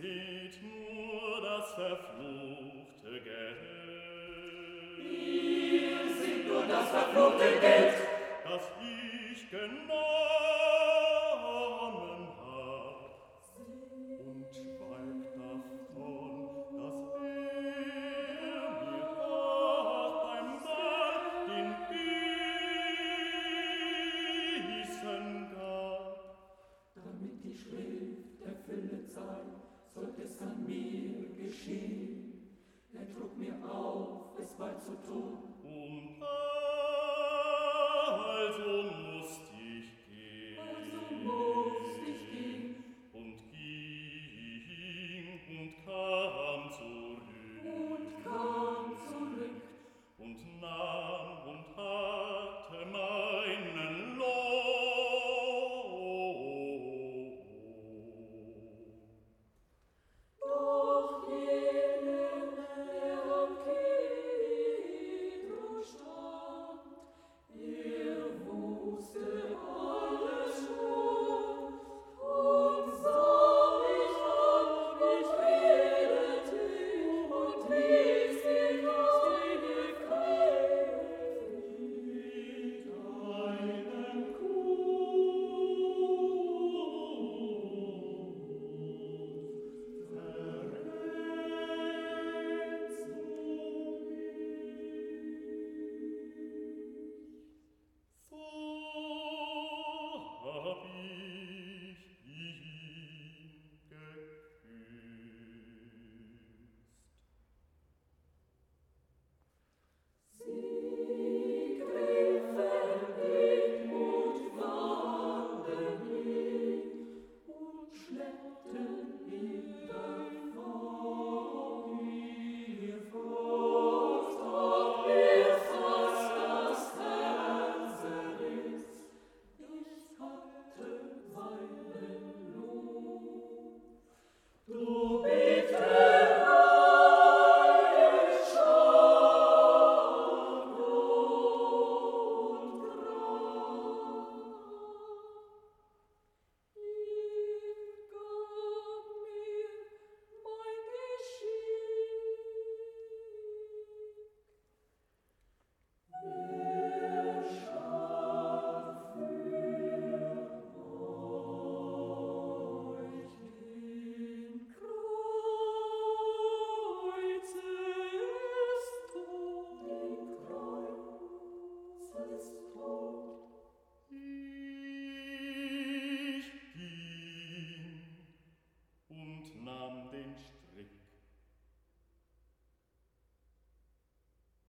seht nur das verfluchte Geld. Ihr seht nur das verfluchte Geld, das ich genommen hab. Und schweigt davon, dass mir auch beim Ball den Bissen gab. damit die Schrift erfüllet sei, sollt es an mir geschehen. Er trug mir auf, es bald zu tun.